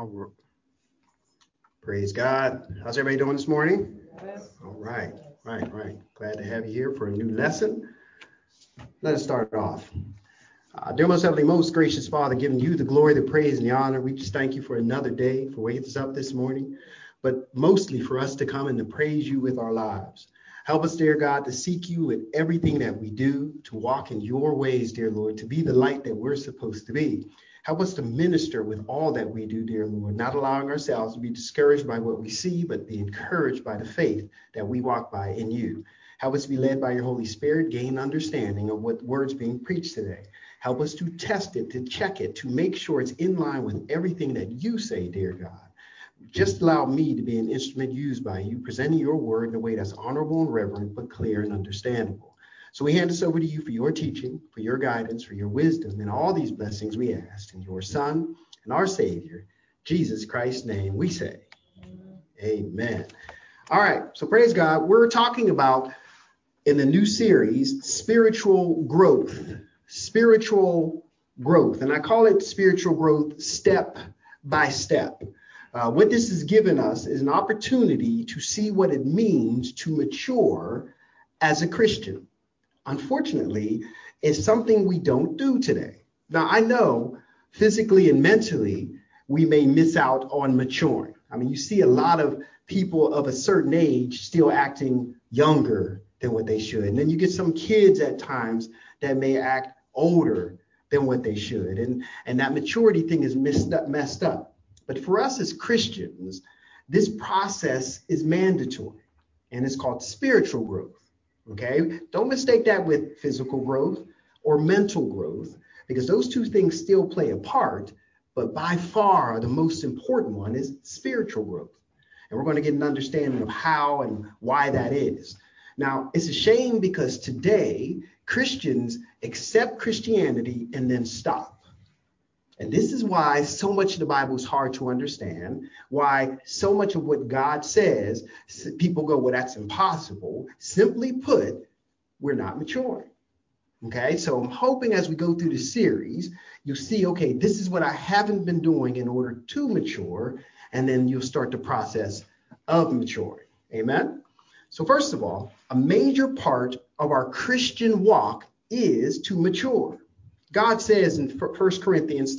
right. Praise God. How's everybody doing this morning? Yes. All right. Right. Glad to have you here for a new lesson. Let us start off. Dear most heavenly, most gracious Father, giving you the glory, the praise, and the honor. We just thank you for another day, for waking us up this morning, but mostly for us to come and to praise you with our lives. Help us, dear God, to seek you in everything that we do, to walk in your ways, dear Lord, to be the light that we're supposed to be. Help us to minister with all that we do, dear Lord, not allowing ourselves to be discouraged by what we see, but be encouraged by the faith that we walk by in you. Help us to be led by your Holy Spirit, gain understanding of what words being preached today. Help us to test it, to check it, to make sure it's in line with everything that you say, dear God. Just allow me to be an instrument used by you, presenting your word in a way that's honorable and reverent, but clear and understandable. So we hand this over to you for your teaching, for your guidance, for your wisdom, and all these blessings we ask in your Son and our Savior, Jesus Christ's name, we say, amen. All right, so praise God. We're talking about, in the new series, spiritual growth. And I call it spiritual growth step by step. What this has given us is an opportunity to see what it means to mature as a Christian. Unfortunately, it's something we don't do today. Now, I know physically and mentally, we may miss out on maturing. I mean, you see a lot of people of a certain age still acting younger than what they should. And then you get some kids at times that may act older than what they should. And that maturity thing is messed up. But for us as Christians, this process is mandatory, and it's called spiritual growth. Okay? Don't mistake that with physical growth or mental growth, because those two things still play a part, but by far the most important one is spiritual growth. And we're going to get an understanding of how and why that is. Now, it's a shame because today Christians accept Christianity and then stop. And this is why so much of the Bible is hard to understand, why so much of what God says, people go, well, that's impossible. Simply put, we're not maturing. Okay, so I'm hoping as we go through the series, you'll see, okay, this is what I haven't been doing in order to mature, and then you'll start the process of maturing. Amen? So first of all, a major part of our Christian walk is to mature. God says in 1 Corinthians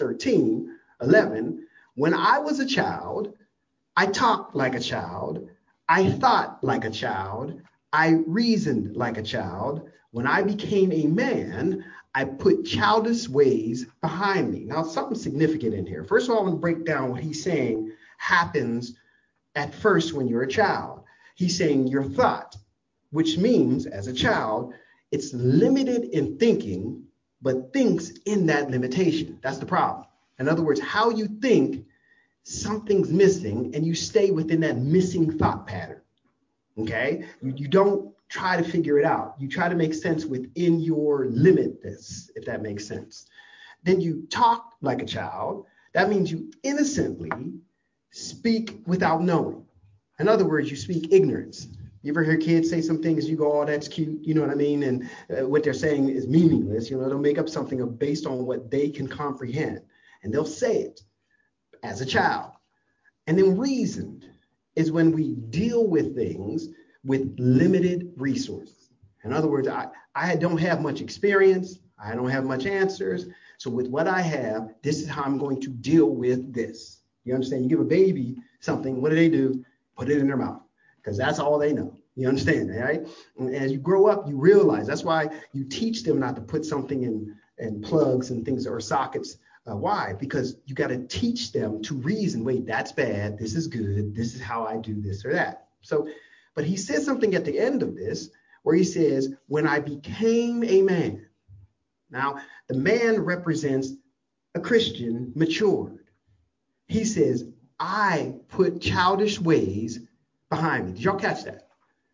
13:11, when I was a child, I talked like a child, I thought like a child, I reasoned like a child. When I became a man, I put childish ways behind me. Now, something significant in here. First of all, I'm going to break down what he's saying happens at first when you're a child. He's saying your thought, which means as a child, it's limited in thinking, but thinks in that limitation. That's the problem. In other words, how you think, something's missing, and you stay within that missing thought pattern. Okay? You don't try to figure it out. You try to make sense within your limitness, if that makes sense. Then you talk like a child. That means you innocently speak without knowing. In other words, you speak ignorance. You ever hear kids say some things, you go, oh, that's cute, you know what I mean? And what they're saying is meaningless. You know, they'll make up something based on what they can comprehend. And they'll say it as a child. And then reasoned is when we deal with things with limited resources. In other words, I don't have much experience. I don't have much answers. So with what I have, this is how I'm going to deal with this. You understand? You give a baby something, what do? Put it in their mouth, because that's all they know. You understand, right? And as you grow up, you realize that's why you teach them not to put something in plugs and things or sockets. Why? Because you got to teach them to reason, wait, that's bad. This is good. This is how I do this or that. So, but he says something at the end of this where he says, when I became a man. Now, the man represents a Christian matured. He says, I put childish ways behind me. Did y'all catch that?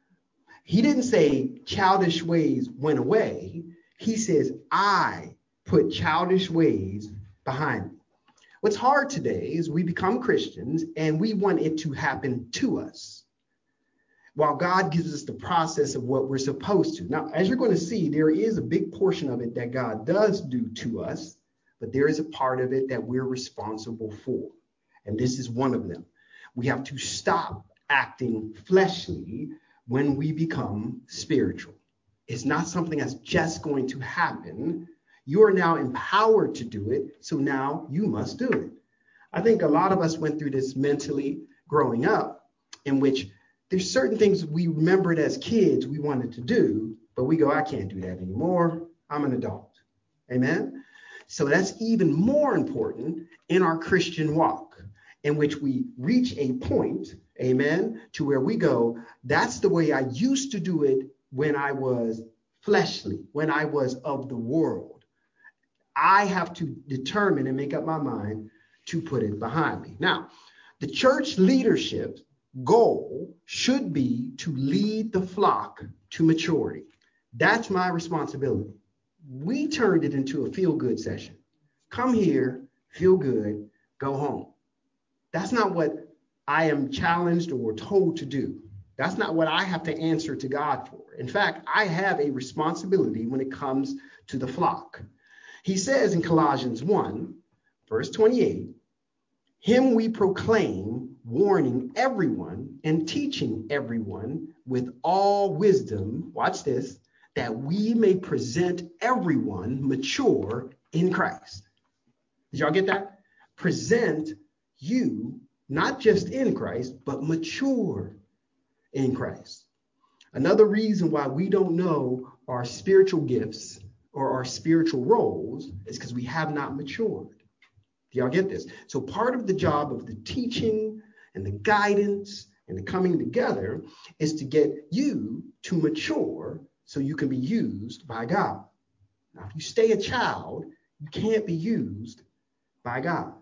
He didn't say childish ways went away. He says, I put childish ways behind me. What's hard today is we become Christians and we want it to happen to us, while God gives us the process of what we're supposed to. Now, as you're going to see, there is a big portion of it that God does do to us, but there is a part of it that we're responsible for. And this is one of them. We have to stop acting fleshly when we become spiritual. It's not something that's just going to happen. You are now empowered to do it, so now you must do it. I think a lot of us went through this mentally growing up, in which there's certain things we remembered as kids we wanted to do, but we go, I can't do that anymore. I'm an adult. Amen? So that's even more important in our Christian walk, in which we reach a point, amen, to where we go, that's the way I used to do it when I was fleshly, when I was of the world. I have to determine and make up my mind to put it behind me. Now, the church leadership goal should be to lead the flock to maturity. That's my responsibility. We turned it into a feel-good session. Come here, feel good, go home. That's not what I am challenged or told to do. That's not what I have to answer to God for. In fact, I have a responsibility when it comes to the flock. He says in Colossians 1, verse 28, him we proclaim, warning everyone and teaching everyone with all wisdom, watch this, that we may present everyone mature in Christ. Did y'all get that? Present you, not just in Christ, but mature in Christ. Another reason why we don't know our spiritual gifts or our spiritual roles is because we have not matured. Do y'all get this? So part of the job of the teaching and the guidance and the coming together is to get you to mature so you can be used by God. Now, if you stay a child, you can't be used by God.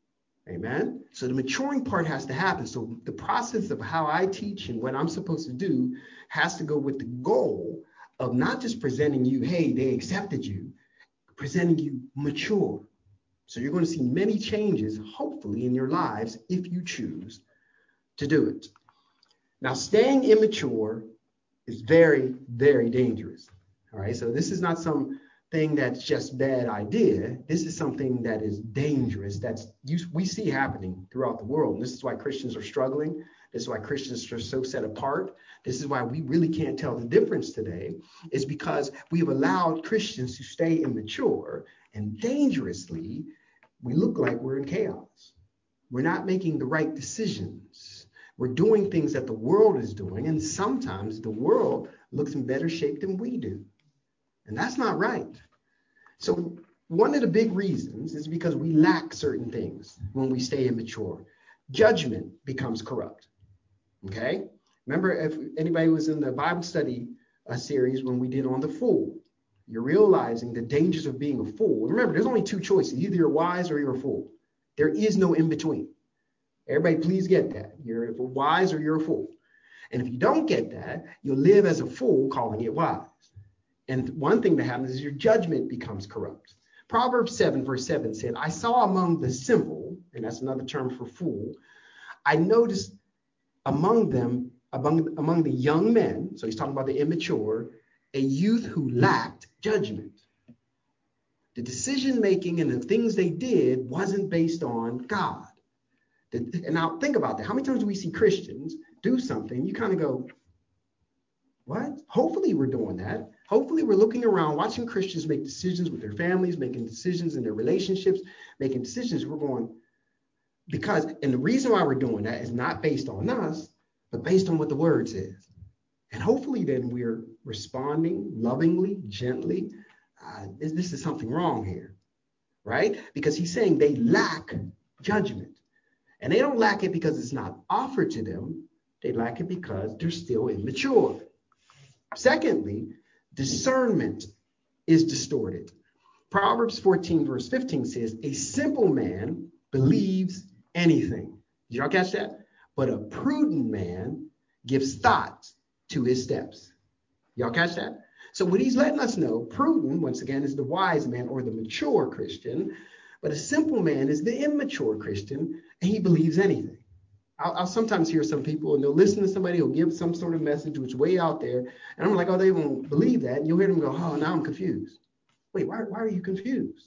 Amen. So the maturing part has to happen. So the process of how I teach and what I'm supposed to do has to go with the goal of not just presenting you, hey, they accepted you, presenting you mature. So you're going to see many changes, hopefully, in your lives if you choose to do it. Now, staying immature is very, very dangerous. All right. So this is not something that's just bad idea. This is something that is dangerous. We see happening throughout the world. And this is why Christians are struggling. This is why Christians are so set apart. This is why we really can't tell the difference today, is because we've allowed Christians to stay immature, and dangerously, we look like we're in chaos. We're not making the right decisions. We're doing things that the world is doing, and sometimes the world looks in better shape than we do. And that's not right. So one of the big reasons is because we lack certain things when we stay immature. Judgment becomes corrupt. Okay? Remember, if anybody was in the Bible study series when we did on the fool, you're realizing the dangers of being a fool. Remember, there's only two choices. Either you're wise or you're a fool. There is no in between. Everybody, please get that. You're wise or you're a fool. And if you don't get that, you'll live as a fool calling it wise. And one thing that happens is your judgment becomes corrupt. Proverbs 7, verse 7 said, I saw among the simple, and that's another term for fool, I noticed among them, among the young men, so he's talking about the immature, a youth who lacked judgment. The decision-making and the things they did wasn't based on God. And now think about that. How many times do we see Christians do something? You kind of go, what? Hopefully we're doing that. Hopefully we're looking around, watching Christians make decisions with their families, making decisions in their relationships, making decisions. We're going, and the reason why we're doing that is not based on us, but based on what the word says. And hopefully then we're responding lovingly, gently. This is something wrong here, right? Because he's saying they lack judgment. And they don't lack it because it's not offered to them. They lack it because they're still immature. Secondly, discernment is distorted. Proverbs 14, verse 15 says, a simple man believes anything. Did y'all catch that? But a prudent man gives thought to his steps. Y'all catch that? So what he's letting us know, prudent, once again, is the wise man or the mature Christian, but a simple man is the immature Christian, and he believes anything. I'll sometimes hear some people, and they'll listen to somebody who'll give some sort of message which is way out there, and I'm like, oh, they won't believe that. And you'll hear them go, oh, now I'm confused. Wait, why are you confused?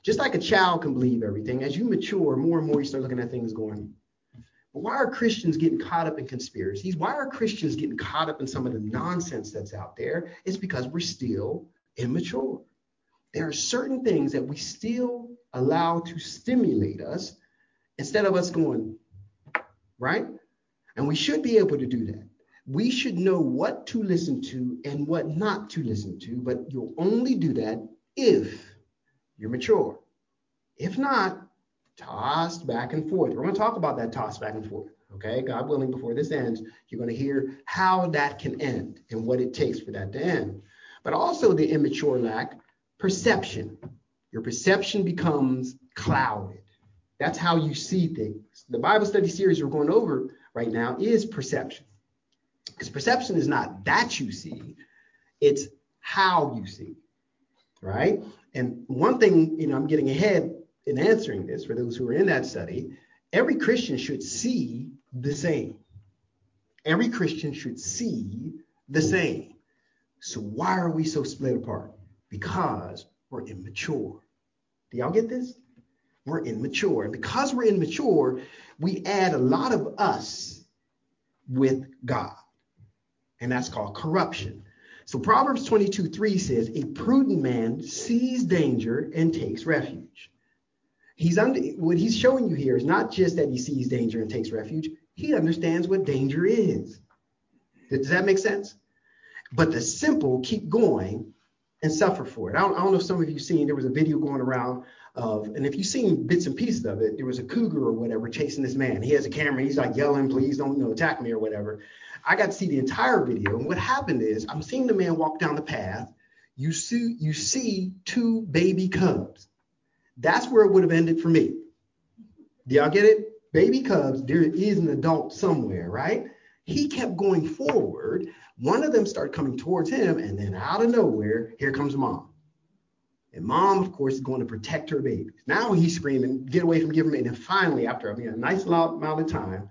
Just like a child can believe everything, as you mature, more and more you start looking at things going, but why are Christians getting caught up in conspiracies? Why are Christians getting caught up in some of the nonsense that's out there? It's because we're still immature. There are certain things that we still allow to stimulate us instead of us going, right? And we should be able to do that. We should know what to listen to and what not to listen to, but you'll only do that if you're mature. If not, tossed back and forth. We're going to talk about that toss back and forth. Okay, God willing, before this ends, you're going to hear how that can end and what it takes for that to end. But also the immature lack perception. Your perception becomes clouded. That's how you see things. The Bible study series we're going over right now is perception. Because perception is not that you see, it's how you see, right? And one thing, I'm getting ahead in answering this for those who are in that study, every Christian should see the same. Every Christian should see the same. So why are we so split apart? Because we're immature. Do y'all get this? We're immature. And because we're immature, we add a lot of us with God. And that's called corruption. So Proverbs 22:3 says, a prudent man sees danger and takes refuge. What he's showing you here is not just that he sees danger and takes refuge. He understands what danger is. Does that make sense? But the simple keep going and suffer for it. I don't know if some of you seen, there was a video going around of, and if you've seen bits and pieces of it, there was a cougar or whatever chasing this man. He has a camera. He's like yelling, please don't attack me or whatever. I got to see the entire video. And what happened is I'm seeing the man walk down the path. You see two baby cubs. That's where it would have ended for me. Do y'all get it? Baby cubs, there is an adult somewhere, right? He kept going forward. One of them started coming towards him, and then out of nowhere, here comes mom. And mom, of course, is going to protect her babies. Now he's screaming, get away from giving me. And then finally, after a nice amount of time,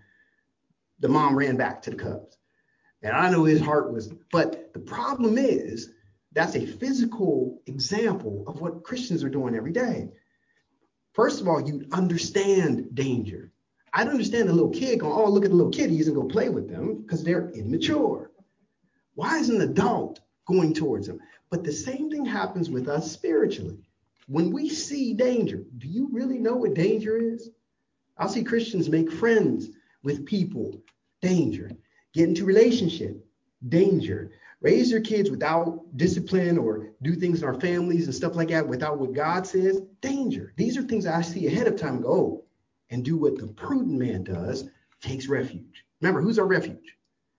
the mom ran back to the cubs. And I know his heart was, but the problem is that's a physical example of what Christians are doing every day. First of all, you understand danger. I'd understand a little kid going, oh, look at the little kitties and go play with them because they're immature. Why is an adult going towards them? But the same thing happens with us spiritually. When we see danger, do you really know what danger is? I'll see Christians make friends with people, danger. Get into relationship, danger. Raise your kids without discipline or do things in our families and stuff like that without what God says, danger. These are things I see ahead of time and go, oh, and do what the prudent man does, takes refuge. Remember, who's our refuge?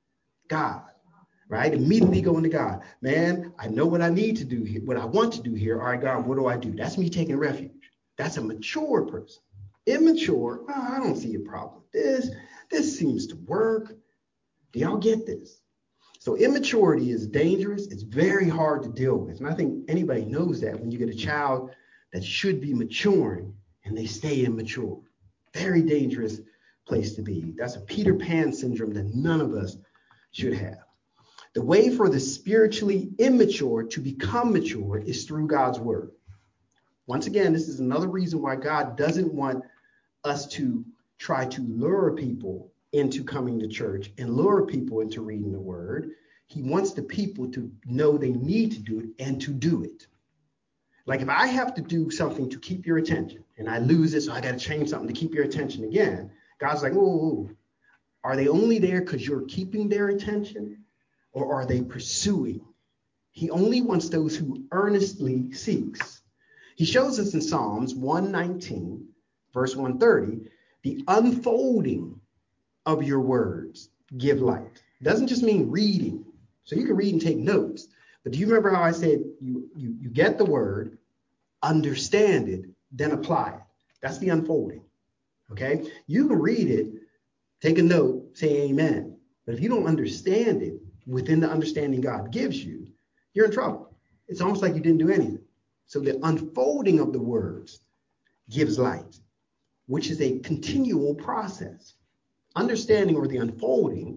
God, right? Immediately go into God. Man, I know what I need to do here, what I want to do here. All right, God, what do I do? That's me taking refuge. That's a mature person. Immature, oh, I don't see a problem. This seems to work. Do y'all get this? So immaturity is dangerous. It's very hard to deal with. And I think anybody knows that when you get a child that should be maturing and they stay immature. Very dangerous place to be. That's a Peter Pan syndrome that none of us should have. The way for the spiritually immature to become mature is through God's word. Once again, this is another reason why God doesn't want us to try to lure people into coming to church and lure people into reading the word. He wants the people to know they need to do it and to do it. Like if I have to do something to keep your attention and I lose it, so I got to change something to keep your attention again. God's like, oh, are they only there because you're keeping their attention or are they pursuing? He only wants those who earnestly seeks. He shows us in Psalms 119, verse 130, the unfolding of your words give light. It doesn't just mean reading. So you can read and take notes. But do you remember how I said you get the word, understand it, then apply it? That's the unfolding. Okay? You can read it, take a note, say amen. But if you don't understand it within the understanding God gives you, you're in trouble. It's almost like you didn't do anything. So the unfolding of the words gives light, which is a continual process. Understanding or the unfolding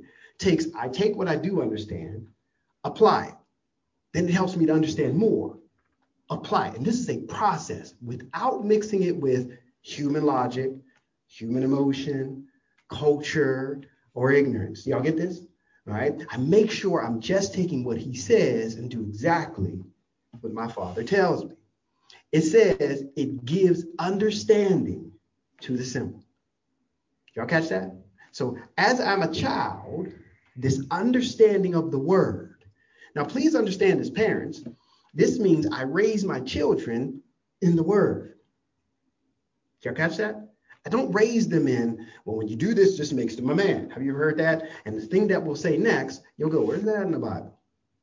I take what I do understand, apply it. Then it helps me to understand more. apply it. And this is a process without mixing it with human logic, human emotion, culture, or ignorance. Y'all get this? All right. I make sure I'm just taking what he says and do exactly what my Father tells me. It says it gives understanding to the simple. Y'all catch that? So as I'm a child, this understanding of the word. Now, please understand as parents, this means I raise my children in the word. Y'all catch that? I don't raise them in, well, when you do this, just makes them a man. Have you ever heard that? And the thing that we'll say next, you'll go, where's that in the Bible?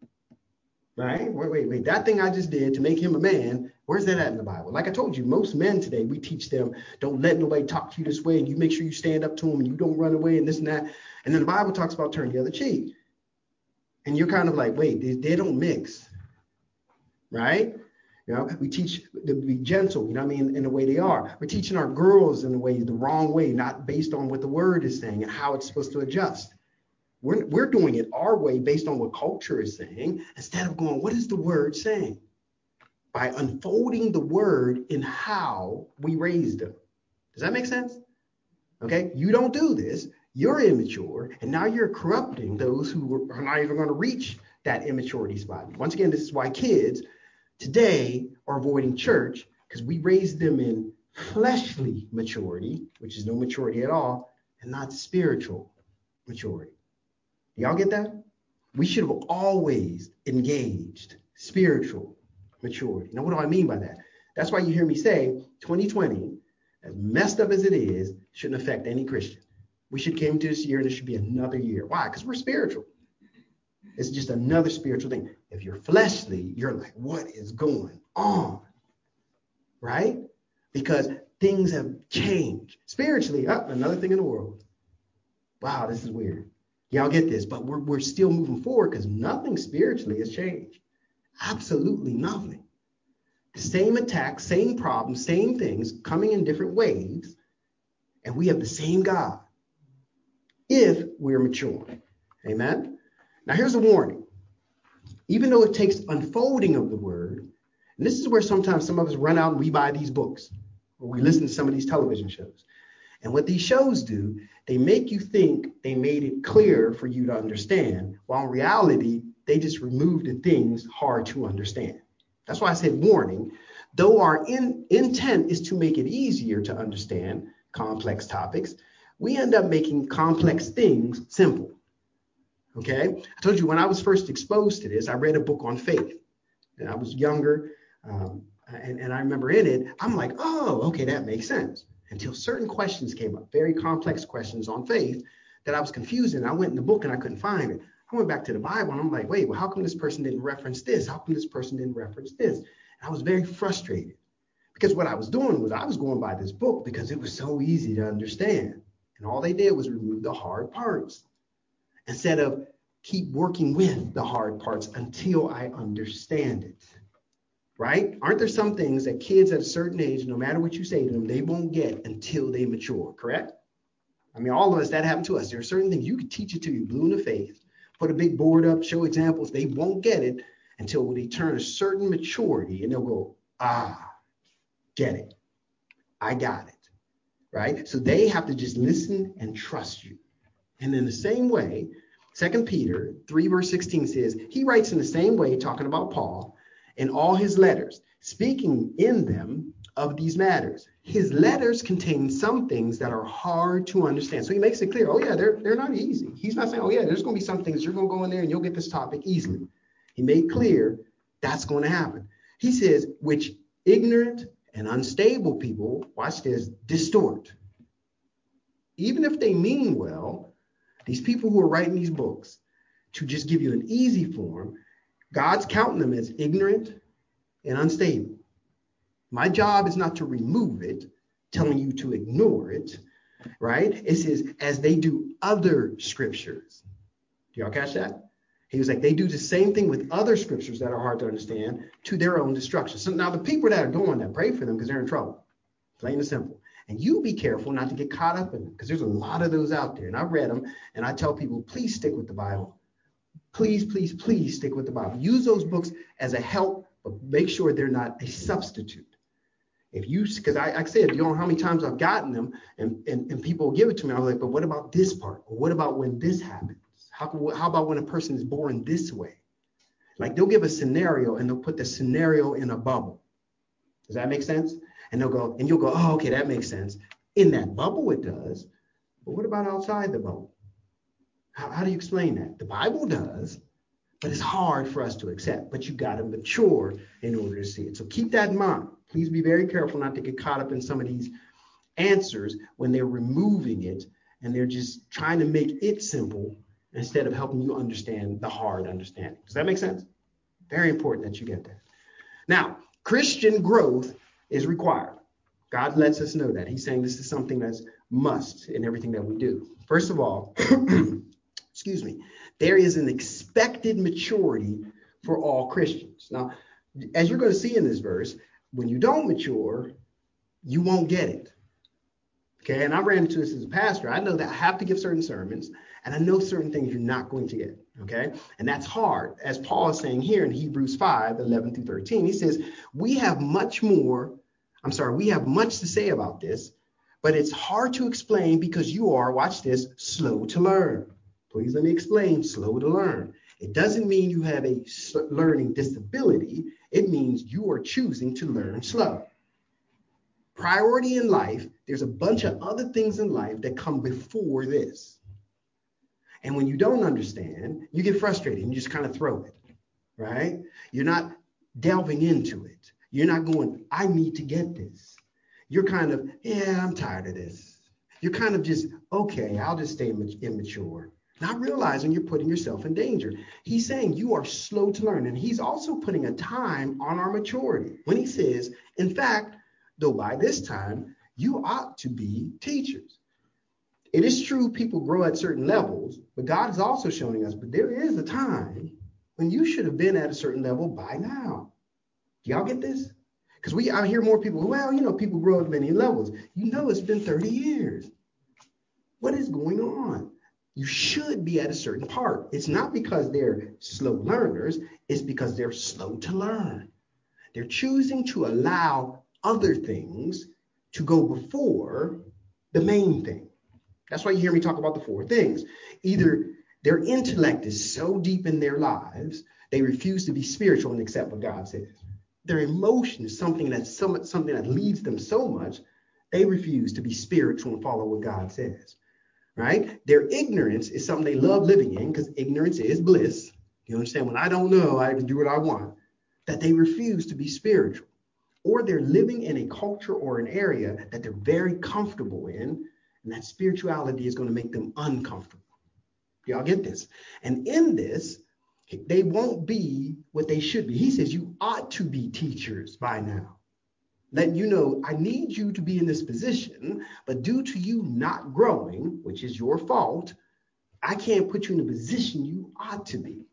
Right? Wait. That thing I just did to make him a man, where's that at in the Bible? Like I told you, most men today, we teach them, don't let nobody talk to you this way, and you make sure you stand up to them, and you don't run away, and this and that. And then the Bible talks about turn the other cheek. And you're kind of like, wait, they don't mix. Right? You know, we teach them to be gentle, you know what I mean, in the way they are. We're teaching our girls in the wrong way, not based on what the word is saying and how it's supposed to adjust. We're doing it our way based on what culture is saying, instead of going, what is the word saying? By unfolding the word in how we raise them. Does that make sense? Okay, you don't do this. You're immature, and now you're corrupting those who are not even going to reach that immaturity spot. Once again, this is why kids today are avoiding church, because we raise them in fleshly maturity, which is no maturity at all, and not spiritual maturity. Do y'all get that? We should have always engaged spiritual maturity. Now, what do I mean by that? That's why you hear me say 2020, as messed up as it is, shouldn't affect any Christian. We should come to this year and it should be another year. Why? Because we're spiritual. It's just another spiritual thing. If you're fleshly, you're like, what is going on? Right? Because things have changed. Spiritually, another thing in the world. Wow, this is weird. Y'all get this, but we're still moving forward because nothing spiritually has changed. Absolutely nothing. The same attacks, same problems, same things coming in different waves, and we have the same God if we're mature. Amen? Now, here's a warning. Even though it takes unfolding of the word, and this is where sometimes some of us run out and we buy these books, or we listen to some of these television shows. And what these shows do, they make you think they made it clear for you to understand, while in reality, they just remove the things hard to understand. That's why I said warning. Though our intent is to make it easier to understand complex topics, we end up making complex things simple. Okay? I told you when I was first exposed to this, I read a book on faith. And I was younger, and I remember in it, I'm like, oh, okay, that makes sense. Until certain questions came up, very complex questions on faith that I was confused in. I went in the book and I couldn't find it. I went back to the Bible and I'm like, wait, well, how come this person didn't reference this? How come this person didn't reference this? And I was very frustrated because what I was doing was I was going by this book because it was so easy to understand. And all they did was remove the hard parts instead of keep working with the hard parts until I understand it. Right? Aren't there some things that kids at a certain age, no matter what you say to them, they won't get until they mature, correct? I mean, all of us, that happened to us. There are certain things you can teach it to you, blue in the face, put a big board up, show examples. They won't get it until they turn a certain maturity and they'll go, get it. I got it. Right? So they have to just listen and trust you. And in the same way, 2 Peter 3 verse 16 says, he writes in the same way, talking about Paul, in all his letters, speaking in them of these matters. His letters contain some things that are hard to understand. So he makes it clear, oh yeah, they're not easy. He's not saying, oh yeah, there's going to be some things you're going to go in there and you'll get this topic easily. He made clear that's going to happen. He says, which ignorant and unstable people, watch this, distort. Even if they mean well, these people who are writing these books to just give you an easy form, God's counting them as ignorant and unstable. My job is not to remove it, telling you to ignore it, right? It says, as they do other scriptures. Do y'all catch that? He was like, they do the same thing with other scriptures that are hard to understand to their own destruction. So now the people that are doing that, pray for them because they're in trouble. Plain and simple. And you be careful not to get caught up in them because there's a lot of those out there. And I've read them and I tell people, please stick with the Bible. Please, please, please stick with the Bible. Use those books as a help but make sure they're not a substitute. If you, because I said, you know how many times I've gotten them and people give it to me. I was like, but what about this part? Or what about when this happens? How about when a person is born this way? Like they'll give a scenario and they'll put the scenario in a bubble. Does that make sense? And they'll go, and you'll go, oh, okay, that makes sense. In that bubble, it does. But what about outside the bubble? How do you explain that? The Bible does, but it's hard for us to accept. But you got to mature in order to see it. So keep that in mind. Please be very careful not to get caught up in some of these answers when they're removing it and they're just trying to make it simple instead of helping you understand the hard understanding. Does that make sense? Very important that you get that. Now, Christian growth is required. God lets us know that. He's saying this is something that's must in everything that we do. First of all, excuse me, there is an expected maturity for all Christians. Now, as you're going to see in this verse, when you don't mature, you won't get it. Okay, and I ran into this as a pastor. I know that I have to give certain sermons, and I know certain things you're not going to get. Okay, and that's hard. As Paul is saying here in Hebrews 5:11 through 13, he says, we have much to say about this, but it's hard to explain because you are, watch this, slow to learn. Please let me explain, slow to learn. It doesn't mean you have a learning disability. It means you are choosing to learn slow. Priority in life, there's a bunch of other things in life that come before this. And when you don't understand, you get frustrated and you just kind of throw it, right? You're not delving into it. You're not going, I need to get this. You're kind of, yeah, I'm tired of this. You're kind of just, okay, I'll just stay immature. Not realizing you're putting yourself in danger. He's saying you are slow to learn. And he's also putting a time on our maturity when he says, in fact, though by this time, you ought to be teachers. It is true people grow at certain levels, but God is also showing us, but there is a time when you should have been at a certain level by now. Do y'all get this? Because I hear more people, well, people grow at many levels. It's been 30 years. What is going on? You should be at a certain part. It's not because they're slow learners. It's because they're slow to learn. They're choosing to allow other things to go before the main thing. That's why you hear me talk about the four things. Either their intellect is so deep in their lives, they refuse to be spiritual and accept what God says. Their emotion is something that leads them so much, they refuse to be spiritual and follow what God says. Right? Their ignorance is something they love living in because ignorance is bliss. You understand? When I don't know, I can do what I want. That they refuse to be spiritual. Or they're living in a culture or an area that they're very comfortable in, and that spirituality is going to make them uncomfortable. Y'all get this? And in this, they won't be what they should be. He says you ought to be teachers by now. Letting you know, I need you to be in this position, but due to you not growing, which is your fault, I can't put you in a position you ought to be.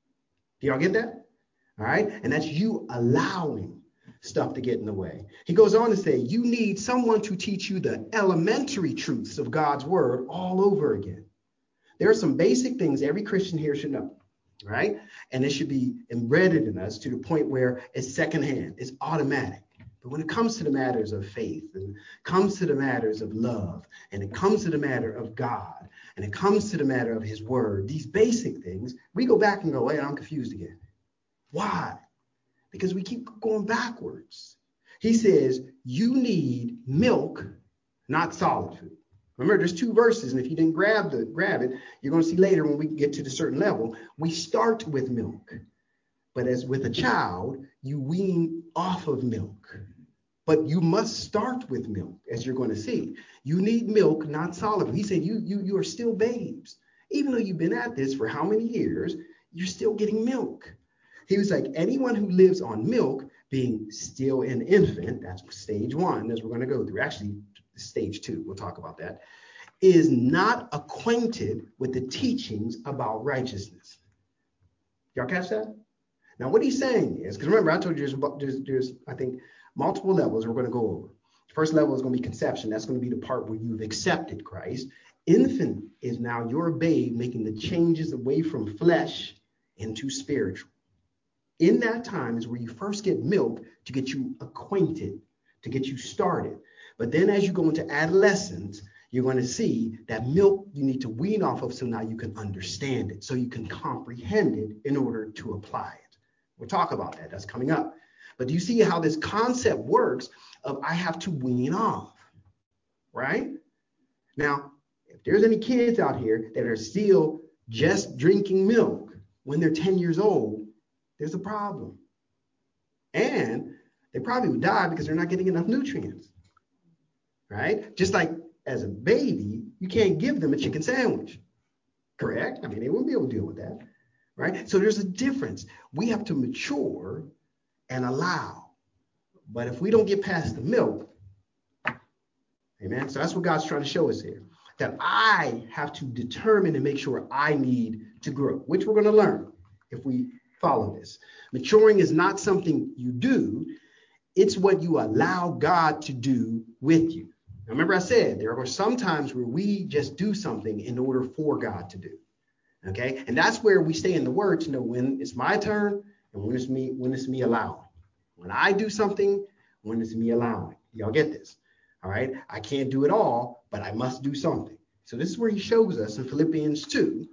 Do y'all get that? All right. And that's you allowing stuff to get in the way. He goes on to say, you need someone to teach you the elementary truths of God's word all over again. There are some basic things every Christian here should know, right? And it should be embedded in us to the point where it's secondhand, it's automatic. But when it comes to the matters of faith, and comes to the matters of love, and it comes to the matter of God, and it comes to the matter of his word, these basic things, we go back and go, wait, I'm confused again. Why? Because we keep going backwards. He says, you need milk, not solid food. Remember, there's two verses, and if you didn't grab it, you're going to see later when we get to the certain level, we start with milk. But as with a child, you wean off of milk. But you must start with milk, as you're going to see. You need milk, not solid food. He said you are still babes. Even though you've been at this for how many years, you're still getting milk. He was like, anyone who lives on milk, being still an infant, that's stage one, as we're going to go through. Actually, stage two, we'll talk about that, is not acquainted with the teachings about righteousness. Y'all catch that? Now, what he's saying is, because remember, I told you there's I think, multiple levels we're going to go over. The first level is going to be conception. That's going to be the part where you've accepted Christ. Infant is now your babe making the changes away from flesh into spiritual. In that time is where you first get milk to get you acquainted, to get you started. But then as you go into adolescence, you're going to see that milk you need to wean off of so now you can understand it, so you can comprehend it in order to apply it. We'll talk about that. That's coming up. But do you see how this concept works of I have to wean off, right? Now, if there's any kids out here that are still just drinking milk when they're 10 years old, there's a problem. And they probably would die because they're not getting enough nutrients, right? Just like as a baby, you can't give them a chicken sandwich, correct? I mean, they won't be able to deal with that, right? So there's a difference. We have to mature and allow. But if we don't get past the milk, amen. So that's what God's trying to show us here, that I have to determine and make sure I need to grow, which we're going to learn if we follow this. Maturing is not something you do. It's what you allow God to do with you. Now, remember I said there are some times where we just do something in order for God to do. Okay. And that's where we stay in the word to know when it's my turn and when it's me allowing. When I do something, when it's me allowing. Y'all get this? All right. I can't do it all, but I must do something. So this is where he shows us in Philippians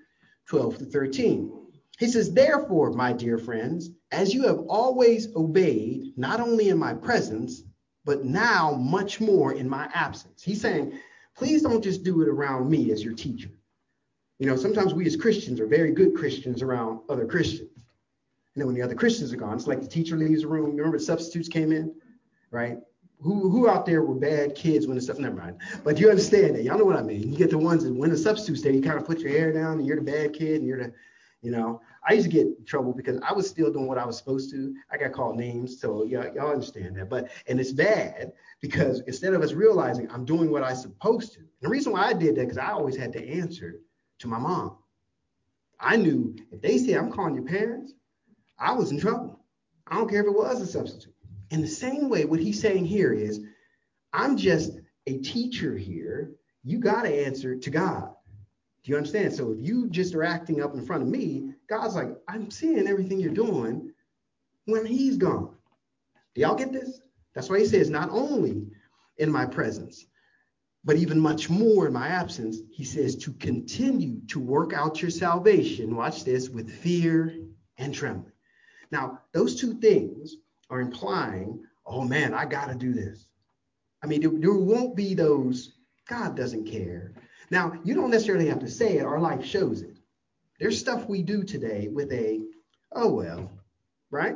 2:12-13. He says, therefore, my dear friends, as you have always obeyed, not only in my presence, but now much more in my absence. He's saying, please don't just do it around me as your teacher. You know, sometimes we as Christians are very good Christians around other Christians. And then when the other Christians are gone, it's like the teacher leaves the room. Remember the substitutes came in, right? Who out there were bad kids when the stuff, never mind. But you understand that. Y'all know what I mean. You get the ones that when the substitutes there, you kind of put your hair down and you're the bad kid and you're the, you know, I used to get in trouble because I was still doing what I was supposed to. I got called names. So y'all understand that. And it's bad because instead of us realizing I'm doing what I'm supposed to. And the reason why I did that, because I always had to answer to my mom. I knew if they said I'm calling your parents, I was in trouble. I don't care if it was a substitute. In the same way, what he's saying here is, I'm just a teacher here. You got to answer to God. Do you understand? So if you just are acting up in front of me, God's like, I'm seeing everything you're doing when he's gone. Do y'all get this? That's why he says, not only in my presence, but even much more in my absence. He says to continue to work out your salvation, watch this, with fear and trembling. Now, those two things are implying, oh man, I got to do this. I mean, there won't be those, God doesn't care. Now, you don't necessarily have to say it. Our life shows it. There's stuff we do today with a, oh, well, right?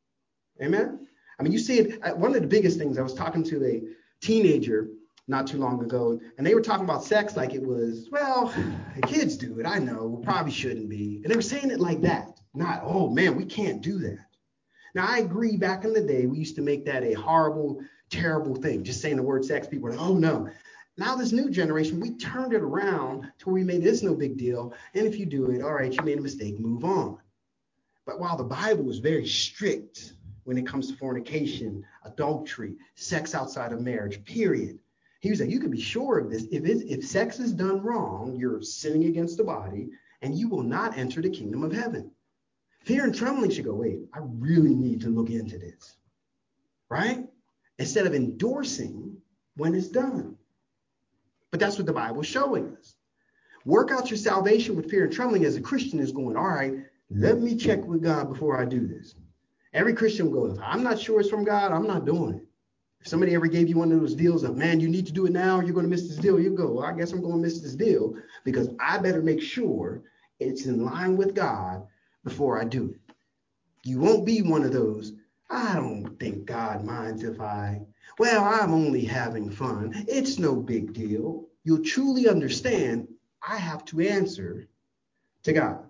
Amen. I mean, you see it. One of the biggest things, I was talking to a teenager not too long ago, and they were talking about sex like it was, well, the kids do it. I know, probably shouldn't be. And they were saying it like that. Not, oh man, we can't do that. Now, I agree back in the day, we used to make that a horrible, terrible thing. Just saying the word sex, people were like, oh no. Now this new generation, we turned it around to where we made this no big deal. And if you do it, all right, you made a mistake, move on. But while the Bible was very strict when it comes to fornication, adultery, sex outside of marriage, period. He was like, you can be sure of this. If sex is done wrong, you're sinning against the body and you will not enter the kingdom of heaven. Fear and trembling should go, wait, I really need to look into this, right? Instead of endorsing when it's done. But that's what the Bible is showing us. Work out your salvation with fear and trembling as a Christian is going, all right, let me check with God before I do this. Every Christian goes, I'm not sure it's from God, I'm not doing it. If somebody ever gave you one of those deals of, man, you need to do it now, you're going to miss this deal, you go, well, I guess I'm going to miss this deal because I better make sure it's in line with God before I do it. You won't be one of those, I don't think God minds if I'm only having fun. It's no big deal. You'll truly understand I have to answer to God.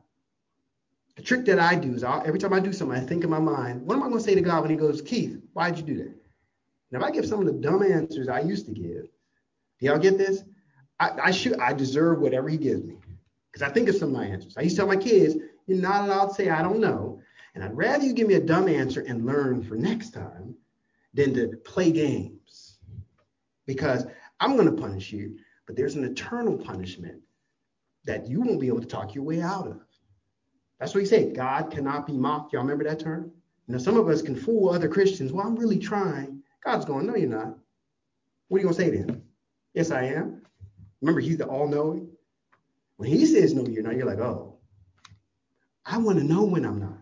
The trick that I do is every time I do something, I think in my mind, what am I going to say to God when he goes, Keith, why'd you do that? Now, if I give some of the dumb answers I used to give, do y'all get this? I deserve whatever he gives me because I think of some of my answers. I used to tell my kids, you're not allowed to say, I don't know. And I'd rather you give me a dumb answer and learn for next time than to play games because I'm going to punish you, but there's an eternal punishment that you won't be able to talk your way out of. That's what he said. God cannot be mocked. Y'all remember that term? Some of us can fool other Christians. Well, I'm really trying. God's going, no, you're not. What are you going to say then? Yes, I am. Remember, he's the all-knowing. When he says, no, you're not, you're like, oh, I want to know when I'm not.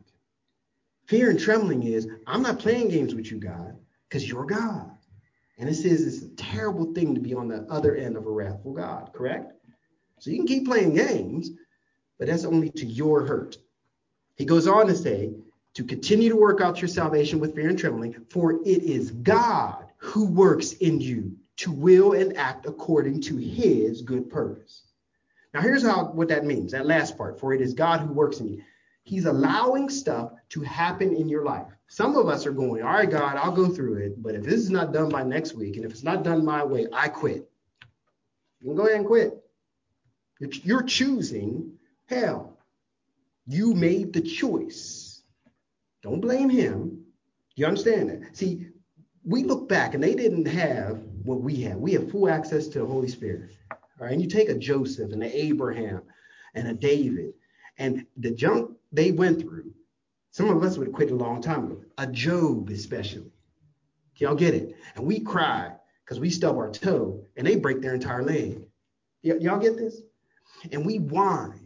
Fear and trembling is, I'm not playing games with you, God, because you're God. And it says it's a terrible thing to be on the other end of a wrathful God, correct? So you can keep playing games, but that's only to your hurt. He goes on to say, to continue to work out your salvation with fear and trembling, for it is God who works in you to will and act according to his good purpose. Now, here's what that means, that last part, for it is God who works in you. He's allowing stuff to happen in your life. Some of us are going, all right, God, I'll go through it, but if this is not done by next week, and if it's not done my way, I quit. You can go ahead and quit. You're choosing hell. You made the choice. Don't blame him. You understand that? See, we look back and they didn't have what we have. We have full access to the Holy Spirit. All right. And you take a Joseph and an Abraham and a David and the junk they went through. Some of us would have quit a long time ago. A Job, especially. Y'all get it? And we cry because we stub our toe and they break their entire leg. Y'all get this? And we whine.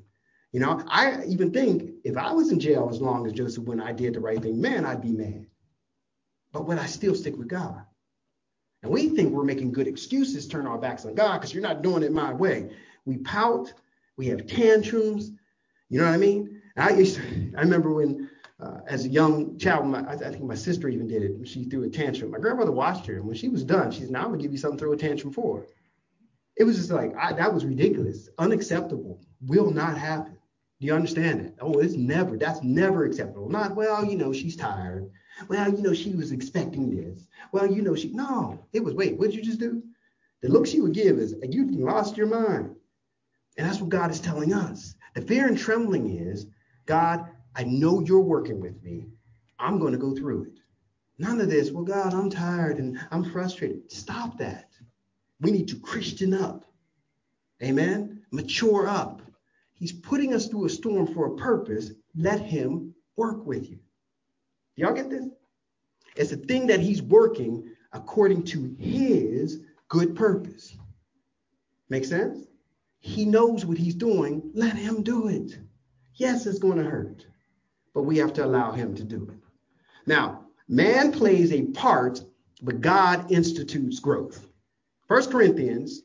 I even think if I was in jail as long as Joseph when I did the right thing, man, I'd be mad. But would I still stick with God? And we think we're making good excuses, turn our backs on God because you're not doing it my way. We pout. We have tantrums. You know what I mean? And I remember when, as a young child, I think my sister even did it. She threw a tantrum. My grandmother watched her. And when she was done, she said, now I'm going to give you something to throw a tantrum for. It was just like, that was ridiculous. Unacceptable. Will not happen. Do you understand that? Oh, that's never acceptable. Not, well, she's tired. Well, she was expecting this. Well, no, it was, wait, what did you just do? The look she would give is, you lost your mind. And that's what God is telling us. The fear and trembling is, God, I know you're working with me. I'm going to go through it. None of this, well, God, I'm tired and I'm frustrated. Stop that. We need to Christian up. Amen. Mature up. He's putting us through a storm for a purpose. Let him work with you. Y'all get this? It's a thing that he's working according to his good purpose. Make sense? He knows what he's doing. Let him do it. Yes, it's going to hurt, but we have to allow him to do it. Now, man plays a part, but God institutes growth. 1 Corinthians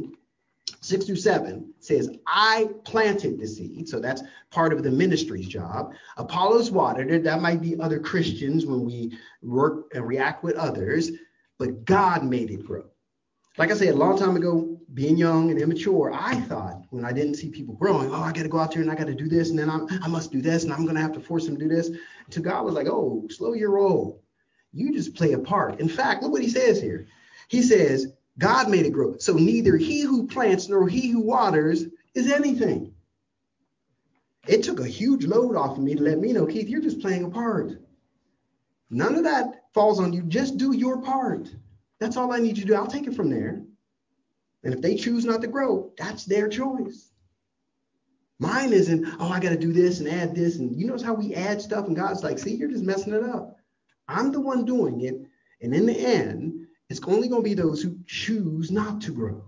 3:6-7 says, I planted the seed. So that's part of the ministry's job. Apollos watered it. That might be other Christians when we work and react with others, but God made it grow. Like I said, a long time ago, being young and immature, I thought when I didn't see people growing, I got to go out there and I got to do this. And then I must do this. And I'm going to have to force them to do this. Until God was like, oh, slow your roll. You just play a part. In fact, look what he says here. He says, God made it grow. So neither he who plants nor he who waters is anything. It took a huge load off of me to let me know, Keith, you're just playing a part. None of that falls on you. Just do your part. That's all I need you to do. I'll take it from there. And if they choose not to grow, that's their choice. Mine isn't, I got to do this and add this. And you notice how we add stuff and God's like, see, you're just messing it up. I'm the one doing it. And in the end, it's only going to be those who choose not to grow.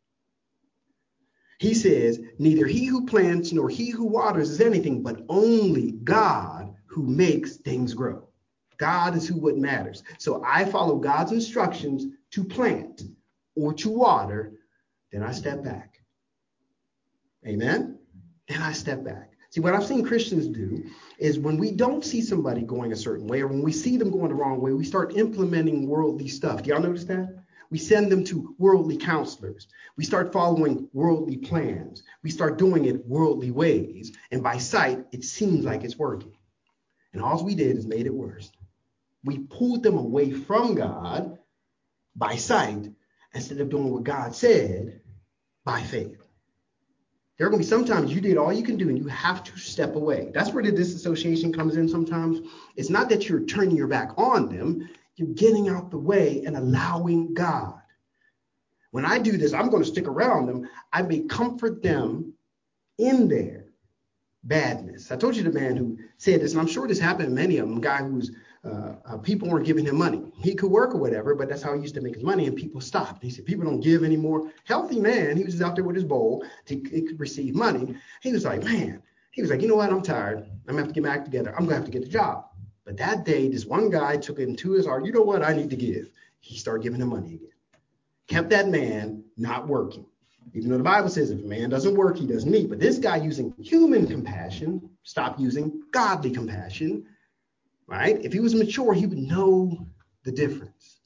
He says, neither he who plants nor he who waters is anything, but only God who makes things grow. God is what matters. So I follow God's instructions to plant or to water, then I step back. Amen? Then I step back. See, what I've seen Christians do is when we don't see somebody going a certain way or when we see them going the wrong way, we start implementing worldly stuff. Do y'all notice that? We send them to worldly counselors. We start following worldly plans. We start doing it worldly ways. And by sight, it seems like it's working. And all we did is made it worse. We pulled them away from God by sight instead of doing what God said by faith. There are going to be sometimes you did all you can do and you have to step away. That's where the disassociation comes in sometimes. It's not that you're turning your back on them. You're getting out the way and allowing God. When I do this, I'm going to stick around them. I may comfort them in there, badness. I told you the man who said this, and I'm sure this happened to many of them, a guy who's people weren't giving him money. He could work or whatever, but that's how he used to make his money, and people stopped. He said, people don't give anymore. Healthy man, he was just out there with his bowl. He could receive money. He was like, man, he was like, you know what? I'm tired. I'm going to have to get my act together. I'm going to have to get a job. But that day, this one guy took it into his heart. You know what? I need to give. He started giving him money again. Kept that man not working. Even though the Bible says if a man doesn't work, he doesn't eat. But this guy using human compassion, stopped using godly compassion, right? If he was mature, he would know the difference.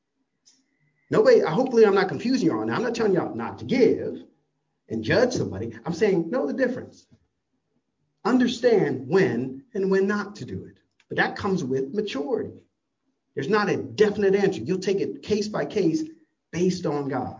Nobody, hopefully I'm not confusing you on that. I'm not telling y'all not to give and judge somebody. I'm saying know the difference. Understand when and when not to do it. But that comes with maturity. There's not a definite answer. You'll take it case by case based on God.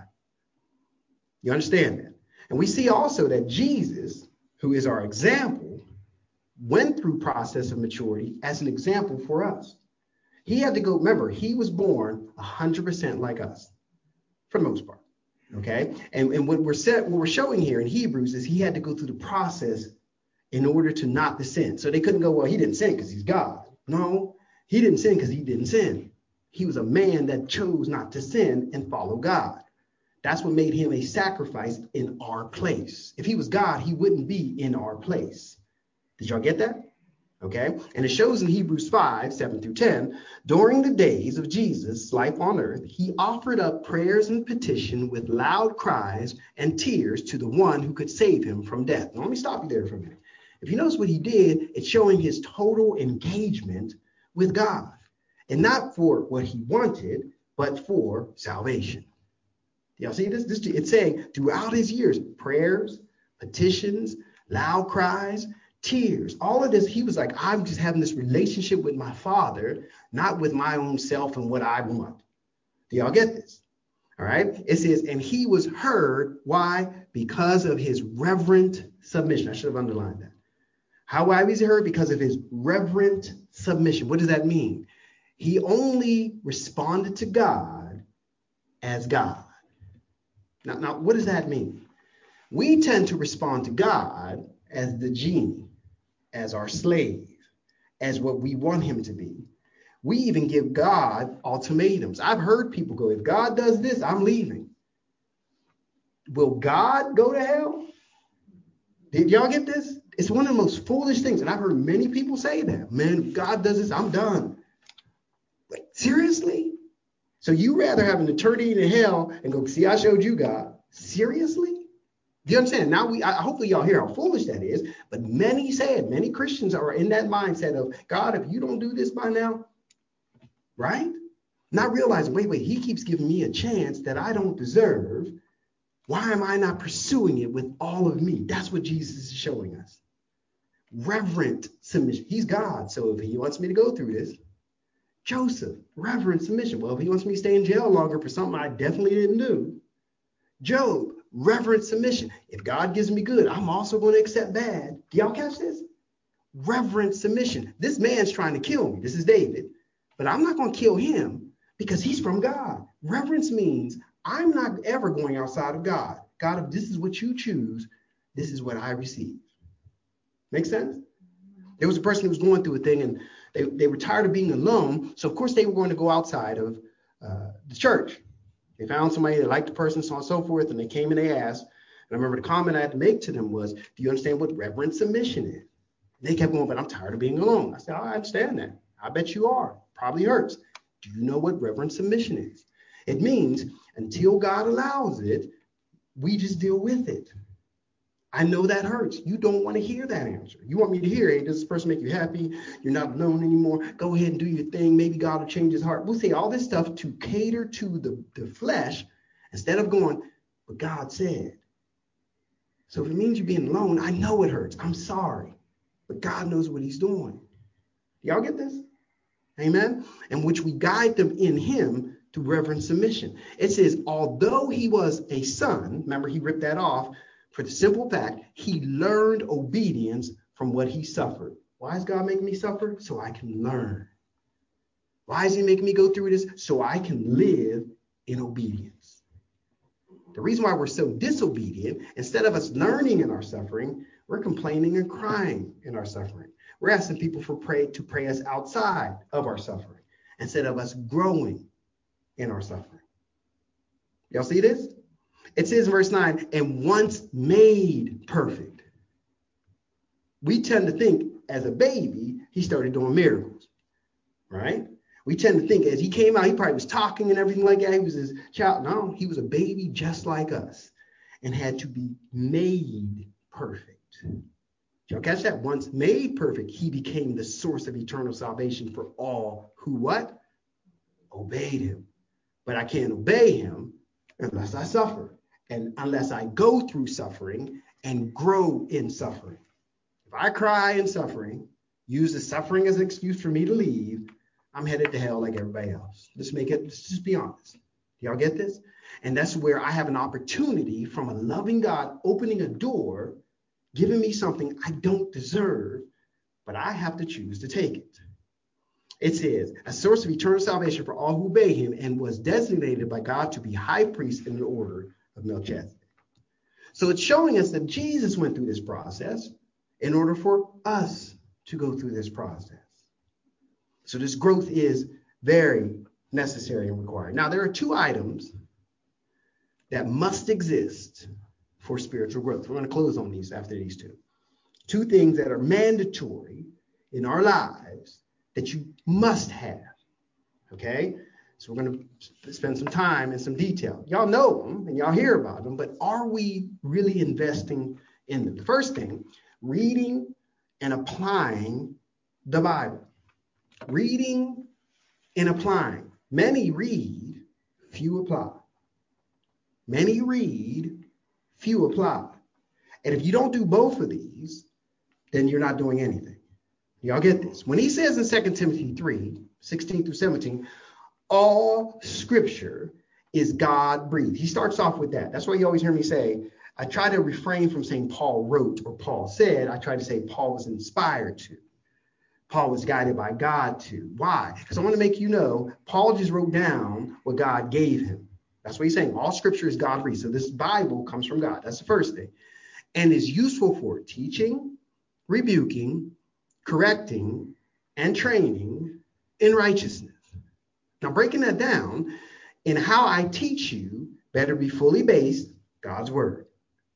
You understand that? And we see also that Jesus, who is our example, went through process of maturity as an example for us. He had to go, remember, he was born 100% like us, for the most part. Okay? And what we're showing here in Hebrews is he had to go through the process in order to not to sin. So they couldn't go, well, he didn't sin because he's God. No, he didn't sin because he didn't sin. He was a man that chose not to sin and follow God. That's what made him a sacrifice in our place. If he was God, he wouldn't be in our place. Did y'all get that? Okay. And it shows in Hebrews 5, 7 through 10, during the days of Jesus' life on earth, he offered up prayers and petition with loud cries and tears to the one who could save him from death. Now, let me stop you there for a minute. If you notice what he did, it's showing his total engagement with God, and not for what he wanted, but for salvation. Y'all see this? It's saying throughout his years, prayers, petitions, loud cries, tears, all of this, he was like, I'm just having this relationship with my Father, not with my own self and what I want. Do y'all get this? All right. It says, and he was heard. Why? Because of his reverent submission. I should have underlined that. Why was he heard? Because of his reverent submission. What does that mean? He only responded to God as God. Now, what does that mean? We tend to respond to God as the genie, as our slave, as what we want him to be. We even give God ultimatums. I've heard people go, if God does this, I'm leaving. Will God go to hell? Did y'all get this? It's one of the most foolish things. And I've heard many people say that. Man, if God does this, I'm done. Like, seriously? So you rather have an eternity in hell and go, see, I showed you God. Seriously? Do you understand? Now hopefully y'all hear how foolish that is. But many Christians are in that mindset of, God, if you don't do this by now, right? Not realizing, wait, he keeps giving me a chance that I don't deserve. Why am I not pursuing it with all of me? That's what Jesus is showing us. Reverent submission. He's God. So if he wants me to go through this, Joseph, reverent submission. Well, if he wants me to stay in jail longer for something I definitely didn't do. Job, reverent submission. If God gives me good, I'm also going to accept bad. Do y'all catch this? Reverent submission. This man's trying to kill me. This is David. But I'm not going to kill him because he's from God. Reverence means I'm not ever going outside of God. God, if this is what you choose, this is what I receive. Make sense? There was a person who was going through a thing, and they were tired of being alone. So, of course, they were going to go outside of the church. They found somebody that liked the person, so on and so forth, and they came and they asked. And I remember the comment I had to make to them was, do you understand what reverent submission is? They kept going, but I'm tired of being alone. I said, oh, I understand that. I bet you are. Probably hurts. Do you know what reverent submission is? It means until God allows it, we just deal with it. I know that hurts. You don't want to hear that answer. You want me to hear, hey, does this person make you happy? You're not alone anymore. Go ahead and do your thing. Maybe God will change his heart. We'll say all this stuff to cater to the flesh instead of going, but God said. So if it means you being alone, I know it hurts. I'm sorry. But God knows what he's doing. Do y'all get this? Amen? In which we guide them in him to reverent submission. It says, although he was a son, remember he ripped that off, for the simple fact, he learned obedience from what he suffered. Why is God making me suffer? So I can learn. Why is he making me go through this? So I can live in obedience. The reason why we're so disobedient, instead of us learning in our suffering, we're complaining and crying in our suffering. We're asking people to pray us outside of our suffering instead of us growing in our suffering. Y'all see this? It says in verse 9, and once made perfect. We tend to think as a baby, he started doing miracles, right? We tend to think as he came out, he probably was talking and everything like that. He was his child. No, he was a baby just like us and had to be made perfect. Did y'all catch that? Once made perfect, he became the source of eternal salvation for all who what? Obeyed him. But I can't obey him unless I suffer and unless I go through suffering and grow in suffering. If I cry in suffering, use the suffering as an excuse for me to leave, I'm headed to hell like everybody else. Let's just be honest. Y'all get this? And that's where I have an opportunity from a loving God opening a door, giving me something I don't deserve, but I have to choose to take it. It says, a source of eternal salvation for all who obey him, and was designated by God to be high priest in the order of Melchizedek. So it's showing us that Jesus went through this process in order for us to go through this process. So this growth is very necessary and required. Now, there are two items that must exist for spiritual growth. We're going to close on these after these two. Two things that are mandatory in our lives that you must have. Okay? So we're going to spend some time and some detail. Y'all know them and y'all hear about them, but are we really investing in them? The first thing, reading and applying the Bible. Reading and applying. Many read, few apply. Many read, few apply. And if you don't do both of these, then you're not doing anything. Y'all get this? When he says in 2 Timothy 3, 16 through 17, all scripture is God-breathed. He starts off with that. That's why you always hear me say, I try to refrain from saying Paul wrote or Paul said. I try to say Paul was inspired to. Paul was guided by God to. Why? Because I want to make you know, Paul just wrote down what God gave him. That's what he's saying. All scripture is God-breathed. So this Bible comes from God. That's the first thing. And is useful for teaching, rebuking, correcting, and training in righteousness. Now, breaking that down, in how I teach you better be fully based God's word.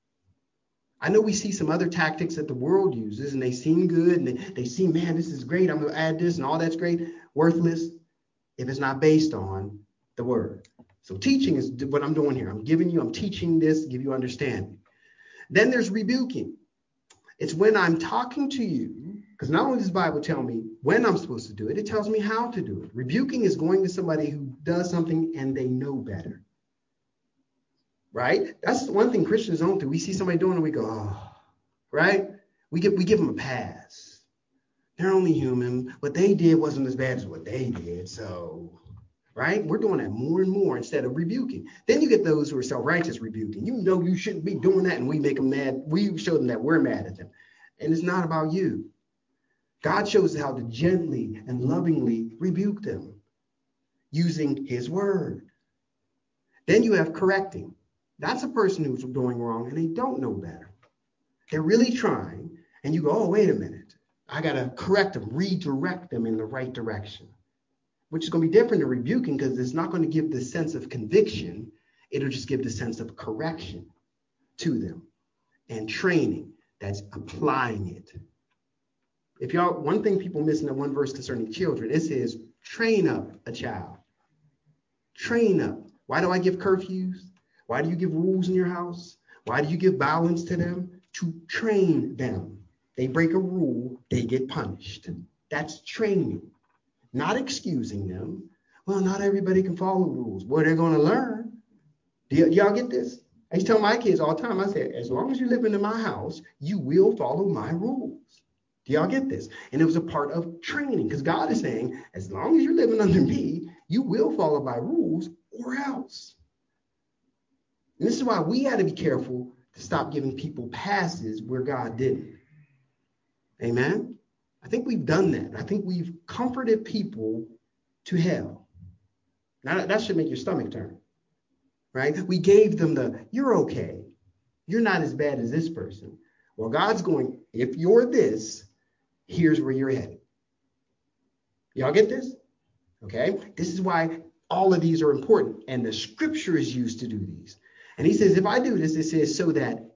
I know we see some other tactics that the world uses and they seem good and they seem, man, this is great. I'm going to add this and all that's great. Worthless if it's not based on the word. So teaching is what I'm doing here. I'm teaching this to give you understanding. Then there's rebuking. It's when I'm talking to you, because not only does the Bible tell me when I'm supposed to do it, it tells me how to do it. Rebuking is going to somebody who does something and they know better. Right? That's one thing Christians don't do. We see somebody doing it and we go, oh, right? We give them a pass. They're only human. What they did wasn't as bad as what they did. So, right? We're doing that more and more instead of rebuking. Then you get those who are self-righteous rebuking. You know you shouldn't be doing that, and we make them mad. We show them that we're mad at them. And it's not about you. God shows how to gently and lovingly rebuke them using his word. Then you have correcting. That's a person who's doing wrong and they don't know better. They're really trying, and you go, oh, wait a minute. I got to correct them, redirect them in the right direction, which is going to be different than rebuking because it's not going to give the sense of conviction. It'll just give the sense of correction to them and training. That's applying it. If y'all, one thing people miss in that one verse concerning children, it says, train up a child. Train up. Why do I give curfews? Why do you give rules in your house? Why do you give violence to them? To train them. They break a rule, they get punished. That's training, not excusing them. Well, not everybody can follow rules. Well, they're going to learn. Do y'all get this? I used to tell my kids all the time, I said, as long as you're living in my house, you will follow my rules. Do y'all get this? And it was a part of training because God is saying, as long as you're living under me, you will follow my rules or else. And this is why we had to be careful to stop giving people passes where God didn't. Amen? I think we've done that. I think we've comforted people to hell. Now, that should make your stomach turn. right? We gave them you're okay. You're not as bad as this person. Well, God's going, if you're this, here's where you're headed. Y'all get this? Okay? This is why all of these are important. And the scripture is used to do these. And he says, if I do this, it says, so that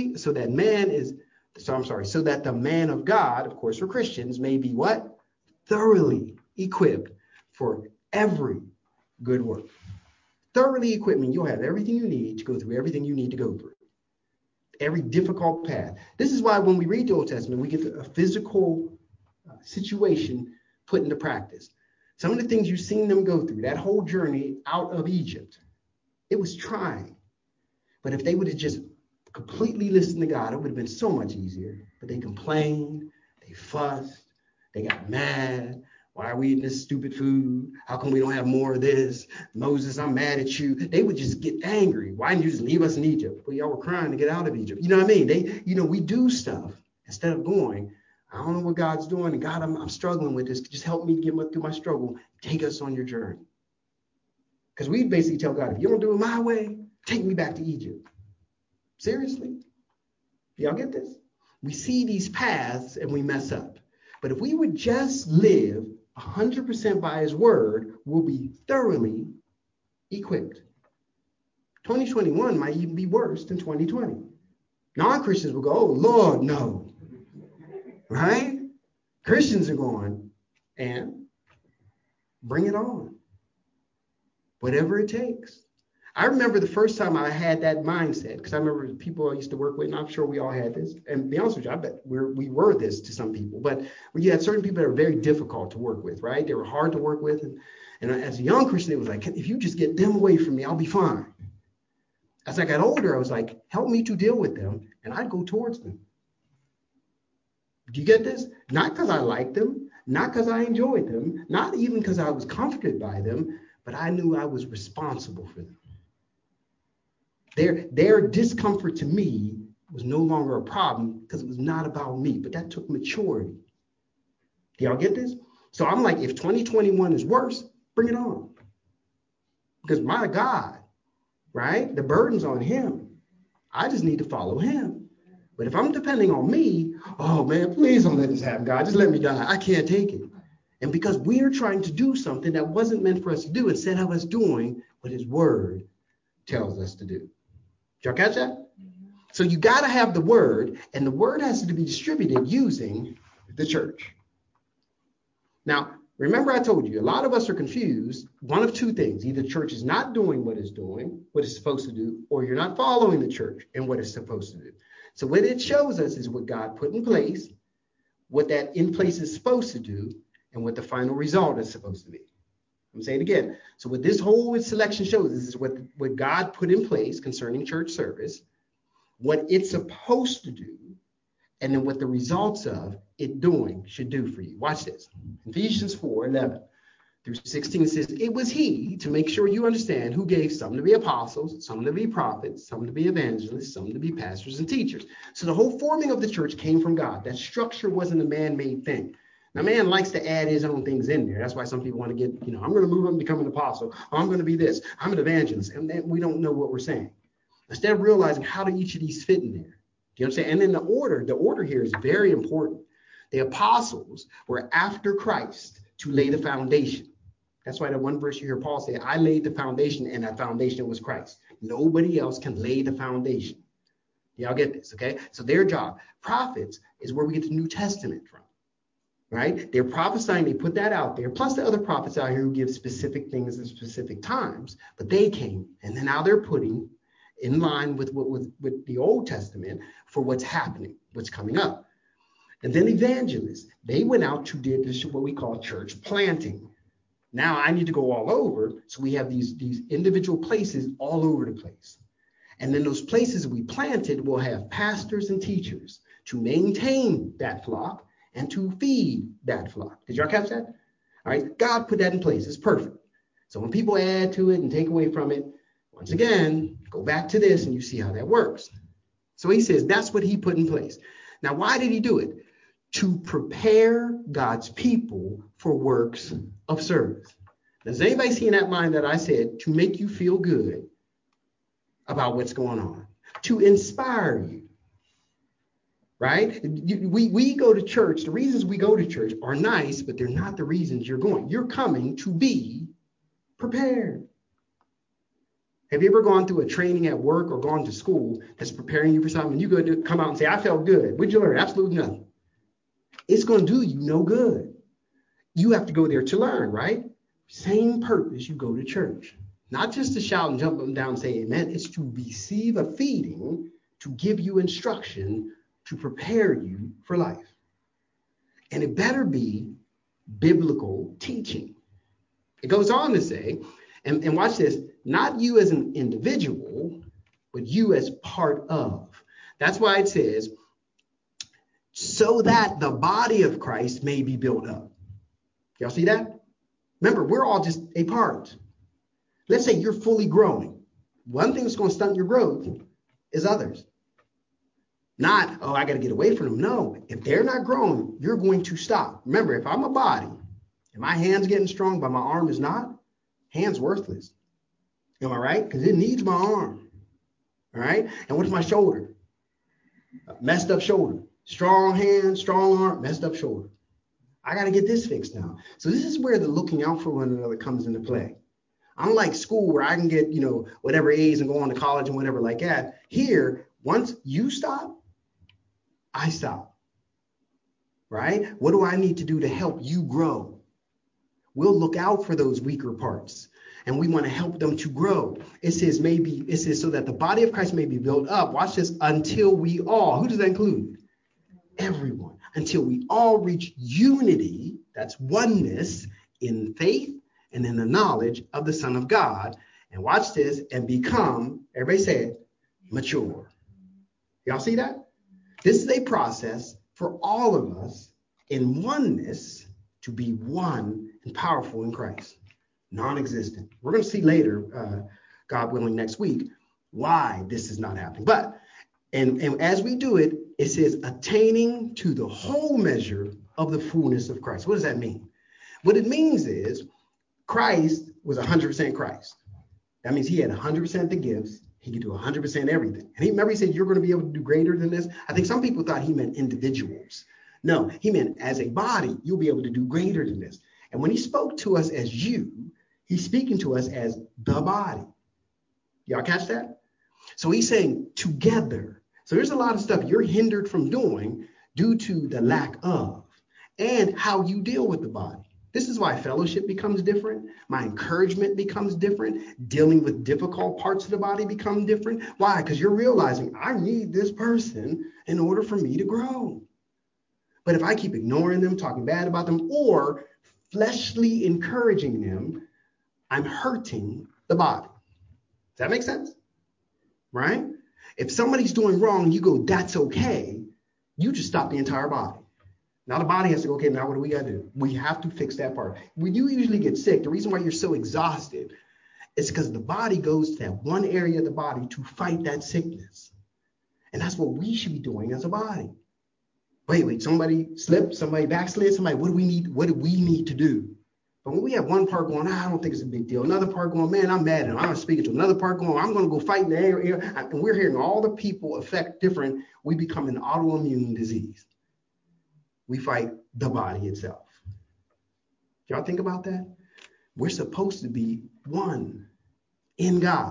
the man of God, of course, for Christians, may be what? Thoroughly equipped for every good work. Thoroughly equipped means you'll have everything you need to go through everything you need to go through. Every difficult path. This is why when we read the Old Testament, we get a physical situation put into practice. Some of the things you've seen them go through, that whole journey out of Egypt, it was trying. But if they would have just completely listened to God, it would have been so much easier. But they complained, they fussed, they got mad. Why are we eating this stupid food? How come we don't have more of this? Moses, I'm mad at you. They would just get angry. Why didn't you just leave us in Egypt? Well, y'all were crying to get out of Egypt. You know what I mean? We do stuff instead of going, I don't know what God's doing. And God, I'm struggling with this. Just help me get through my struggle. Take us on your journey. Because we basically tell God, if you don't do it my way, take me back to Egypt. Seriously? Y'all get this? We see these paths and we mess up. But if we would just live 100% by his word, we'll be thoroughly equipped. 2021 might even be worse than 2020. Non-Christians will go, oh, Lord, no. Right? Christians are going, and bring it on. Whatever it takes. I remember the first time I had that mindset, because I remember people I used to work with, and I'm sure we all had this. And to be honest with you, I bet we were this to some people. But you had certain people that are very difficult to work with, right? They were hard to work with. And as a young Christian, it was like, if you just get them away from me, I'll be fine. As I got older, I was like, help me to deal with them, and I'd go towards them. Do you get this? Not because I liked them, not because I enjoyed them, not even because I was comforted by them, but I knew I was responsible for them. Their discomfort to me was no longer a problem because it was not about me, but that took maturity. Do y'all get this? So I'm like, if 2021 is worse, bring it on. Because my God, right? The burden's on him. I just need to follow him. But if I'm depending on me, oh man, please don't let this happen, God. Just let me die. I can't take it. And because we're trying to do something that wasn't meant for us to do, instead of us doing what his word tells us to do. Did y'all catch that? So you got to have the word, and the word has to be distributed using the church. Now, remember I told you, a lot of us are confused. One of two things. Either the church is not doing what it's doing, what it's supposed to do, or you're not following the church and what it's supposed to do. So what it shows us is what God put in place, what that in place is supposed to do, and what the final result is supposed to be. I'm saying it again. So what this whole selection shows us is what God put in place concerning church service, what it's supposed to do, and then what the results of it doing should do for you. Watch this. Ephesians 4:11 through 16 says, it was he, to make sure you understand, who gave some to be apostles, some to be prophets, some to be evangelists, some to be pastors and teachers. So the whole forming of the church came from God. That structure wasn't a man-made thing. Now, man likes to add his own things in there. That's why some people want to get, I'm going to move up and become an apostle. I'm going to be this. I'm an evangelist. And then we don't know what we're saying. Instead of realizing how do each of these fit in there. Do you understand? And then the order here is very important. The apostles were after Christ to lay the foundation. That's why the one verse you hear Paul say, I laid the foundation, and that foundation was Christ. Nobody else can lay the foundation. Y'all get this, okay? So their job. Prophets is where we get the New Testament from. Right? They're prophesying, they put that out there, plus the other prophets out here who give specific things at specific times, but they came, and then now they're putting in line with with the Old Testament for what's happening, what's coming up. And then evangelists, they went out to did this, what we call church planting. Now I need to go all over, so we have these individual places all over the place. And then those places we planted will have pastors and teachers to maintain that flock and to feed that flock. Did y'all catch that? All right, God put that in place. It's perfect. So when people add to it and take away from it, once again, go back to this and you see how that works. So he says that's what he put in place. Now, why did he do it? To prepare God's people for works of service. Does anybody see in that line that I said to make you feel good about what's going on, to inspire you. Right? We go to church. The reasons we go to church are nice, but they're not the reasons you're going. You're coming to be prepared. Have you ever gone through a training at work or gone to school that's preparing you for something? And you go to come out and say, I felt good. What'd you learn? Absolutely nothing. It's going to do you no good. You have to go there to learn, right? Same purpose you go to church. Not just to shout and jump up and down and say amen. It's to receive a feeding, to give you instruction, to prepare you for life. And it better be biblical teaching. It goes on to say, and watch this, not you as an individual, but you as part of. That's why it says, so that the body of Christ may be built up. Y'all see that? Remember, we're all just a part. Let's say you're fully growing. One thing that's going to stunt your growth is others. Not, oh, I got to get away from them. No, if they're not growing, you're going to stop. Remember, if I'm a body and my hand's getting strong, but my arm is not, hand's worthless. Am I right? Because it needs my arm. All right. And what's my shoulder? Messed up shoulder. Strong hand, strong arm, messed up shoulder. I got to get this fixed now. So this is where the looking out for one another comes into play. Unlike school where I can get, whatever A's and go on to college and whatever like that. Here, once you stop, I stop, right? What do I need to do to help you grow? We'll look out for those weaker parts and we want to help them to grow. It says so that the body of Christ may be built up. Watch this, until we all, who does that include? Everyone, until we all reach unity, that's oneness in faith and in the knowledge of the Son of God. And watch this, and become, everybody say it, mature. Y'all see that? This is a process for all of us in oneness to be one and powerful in Christ, non-existent. We're going to see later, God willing, next week, why this is not happening. But, and as we do it, it says attaining to the whole measure of the fullness of Christ. What does that mean? What it means is Christ was 100% Christ. That means he had 100% the gifts. He could do 100% everything. And he said, you're going to be able to do greater than this. I think some people thought he meant individuals. No, he meant as a body, you'll be able to do greater than this. And when he spoke to us as you, he's speaking to us as the body. Y'all catch that? So he's saying together. So there's a lot of stuff you're hindered from doing due to the lack of and how you deal with the body. This is why fellowship becomes different. My encouragement becomes different. Dealing with difficult parts of the body become different. Why? Because you're realizing I need this person in order for me to grow. But if I keep ignoring them, talking bad about them, or fleshly encouraging them, I'm hurting the body. Does that make sense? Right? If somebody's doing wrong, you go, that's okay. You just stop the entire body. Now the body has to go, okay, now what do we got to do? We have to fix that part. When you usually get sick, the reason why you're so exhausted is because the body goes to that one area of the body to fight that sickness. And that's what we should be doing as a body. Wait, somebody slipped, somebody backslid, what do we need to do? But when we have one part going, I don't think it's a big deal. Another part going, man, I'm mad and I'm speaking to another part going, I'm going to go fight in the air. And we're hearing all the people affect different. We become an autoimmune disease. We fight the body itself. Y'all think about that? We're supposed to be one in God.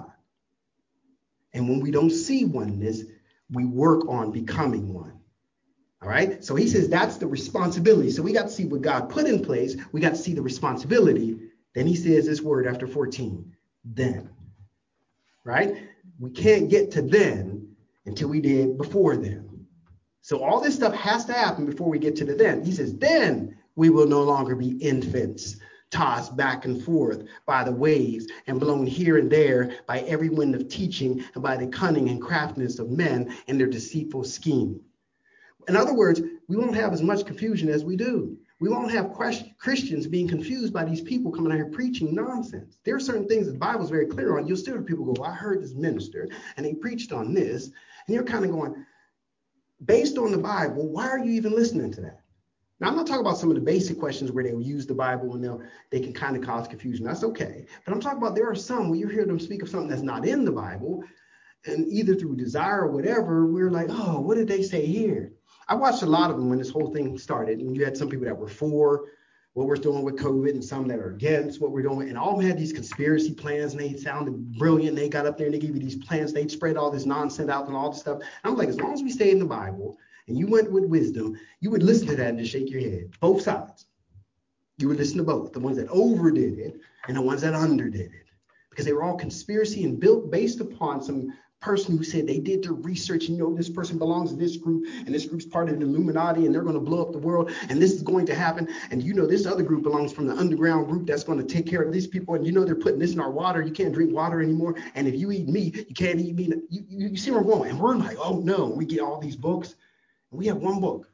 And when we don't see oneness, we work on becoming one. All right. So he says that's the responsibility. So we got to see what God put in place. We got to see the responsibility. Then he says this word after 14, then. Right. We can't get to then until we did before then. So all this stuff has to happen before we get to the then. He says, then we will no longer be infants, tossed back and forth by the waves and blown here and there by every wind of teaching and by the cunning and craftiness of men and their deceitful scheming. In other words, we won't have as much confusion as we do. We won't have Christians being confused by these people coming out here preaching nonsense. There are certain things that the Bible is very clear on. You'll still hear people go, well, I heard this minister and he preached on this. And you're kind of going, based on the Bible, why are you even listening to that? Now, I'm not talking about some of the basic questions where they'll use the Bible and they can kind of cause confusion. That's okay. But I'm talking about there are some where you hear them speak of something that's not in the Bible. And either through desire or whatever, we're like, oh, what did they say here? I watched a lot of them when this whole thing started. And you had some people that were for what we're doing with COVID and some that are against what we're doing. And all of them had these conspiracy plans and they sounded brilliant. They got up there and they gave you these plans. They'd spread all this nonsense out and all this stuff. And I'm like, as long as we stay in the Bible and you went with wisdom, you would listen to that and just shake your head. Both sides. You would listen to both, the ones that overdid it and the ones that underdid it. Because they were all conspiracy and built based upon some person who said they did their research and this person belongs to this group and this group's part of the Illuminati and they're going to blow up the world and this is going to happen. And this other group belongs from the underground group that's going to take care of these people. And they're putting this in our water. You can't drink water anymore. And if you eat meat, you can't eat meat. You see where I'm going. And we're like, oh no, we get all these books. And we have one book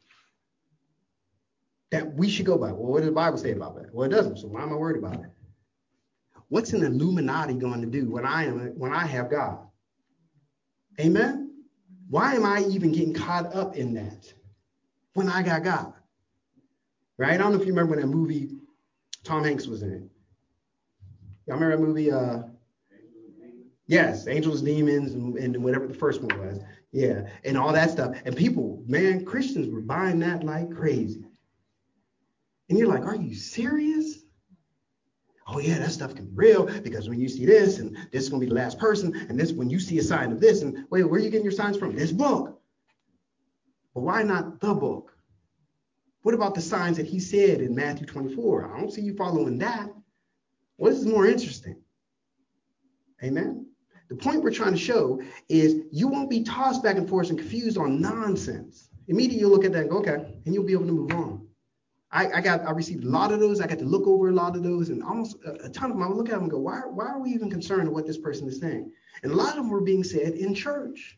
that we should go by. Well, what does the Bible say about that? Well, it doesn't. So why am I worried about it? What's an Illuminati going to do when I have God? Amen? Why am I even getting caught up in that when I got God? Right? I don't know if you remember when that movie Tom Hanks was in. Y'all remember that movie? Yes, Angels, Demons, and whatever the first one was. Yeah, and all that stuff. And people, man, Christians were buying that like crazy. And you're like, are you serious? Oh, yeah, that stuff can be real because when you see this and this is going to be the last person and this when you see a sign of this and wait, where are you getting your signs from? This book. But why not the book? What about the signs that he said in Matthew 24? I don't see you following that. What is more interesting? Amen. The point we're trying to show is you won't be tossed back and forth and confused on nonsense. Immediately you'll look at that and go, okay, and you'll be able to move on. I received a lot of those. I got to look over a lot of those, and almost a ton of them. I would look at them and go, why are we even concerned with what this person is saying? And a lot of them were being said in church.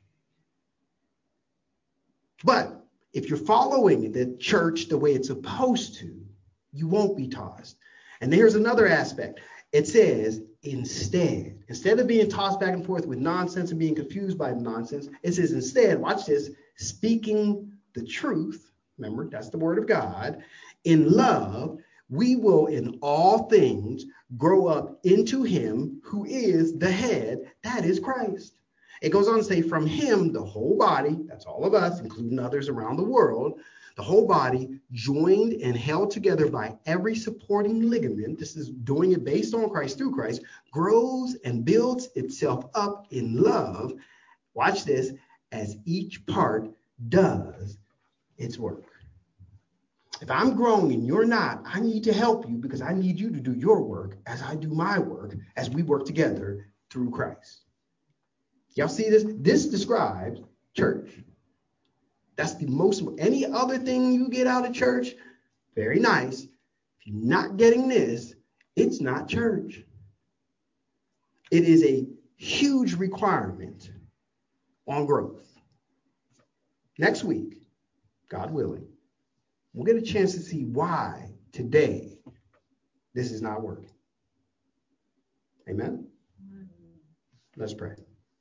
But if you're following the church the way it's supposed to, you won't be tossed. And here's another aspect. It says, instead of being tossed back and forth with nonsense and being confused by nonsense, it says instead, watch this, speaking the truth. Remember, that's the word of God. In love, we will in all things grow up into him who is the head, that is Christ. It goes on to say from him, the whole body, that's all of us, including others around the world, the whole body joined and held together by every supporting ligament, this is doing it based on Christ through Christ, grows and builds itself up in love. Watch this, as each part does its work. If I'm growing and you're not, I need to help you because I need you to do your work as I do my work as we work together through Christ. Y'all see this? This describes church. That's the most, any other thing you get out of church, very nice. If you're not getting this, it's not church. It is a huge requirement on growth. Next week, God willing, we'll get a chance to see why today this is not working. Amen? Let's pray.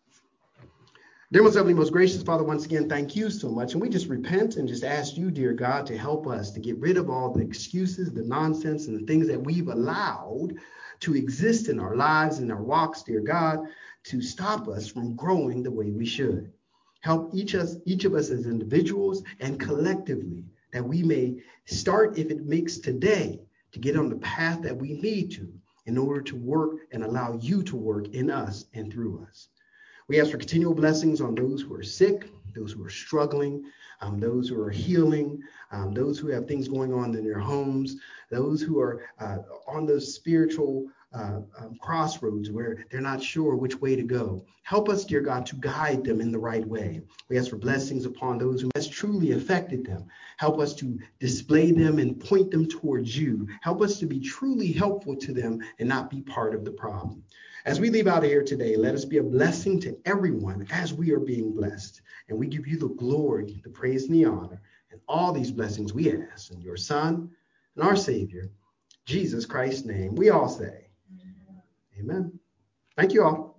Dear most heavenly, most gracious Father, once again, thank you so much. And we just repent and just ask you, dear God, to help us to get rid of all the excuses, the nonsense, and the things that we've allowed to exist in our lives and our walks, dear God, to stop us from growing the way we should. Help each of us as individuals and collectively that we may start, if it makes today, to get on the path that we need to in order to work and allow you to work in us and through us. We ask for continual blessings on those who are sick, those who are struggling, those who are healing, those who have things going on in their homes, those who are on those spiritual crossroads where they're not sure which way to go. Help us, dear God, to guide them in the right way. We ask for blessings upon those who has truly affected them. Help us to display them and point them towards you. Help us to be truly helpful to them and not be part of the problem. As we leave out of here today, let us be a blessing to everyone as we are being blessed. And we give you the glory, the praise, and the honor. And all these blessings we ask in your Son and our Savior, Jesus Christ's name. We all say, amen. Thank you all.